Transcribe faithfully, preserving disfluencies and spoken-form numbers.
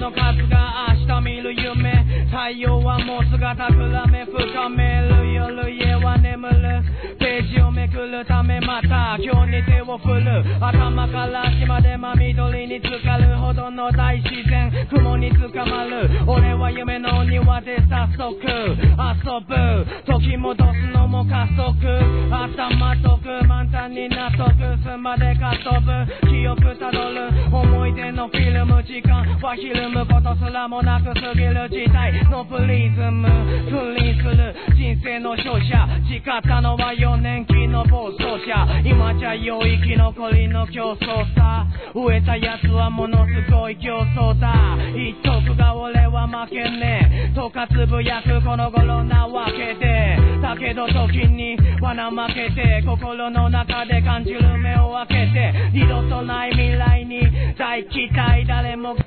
の数が明日見る夢太陽はもう姿くらめ深める夜家は眠るページをめくるためまた今日に手を振る頭から足まで真緑に浸かるほどの大自然雲に捕まる俺は夢の庭で早速遊ぶ時戻すのも加速頭とく満タンに納得すまでかっ飛ぶ記憶たどる思い出のフィルム時間はひるむことすらもなく過ぎる時代のプリズム君臨する人生の勝者誓ったのはよねん期の暴走車今じゃ良い生き残りの競争さ飢えた奴はものすごい競争だ言っとくが俺は負けねえとかつぶやくこの頃なわけでだけど時には怠けて心の中で感じる目を開けて二度とない未来に大期待誰も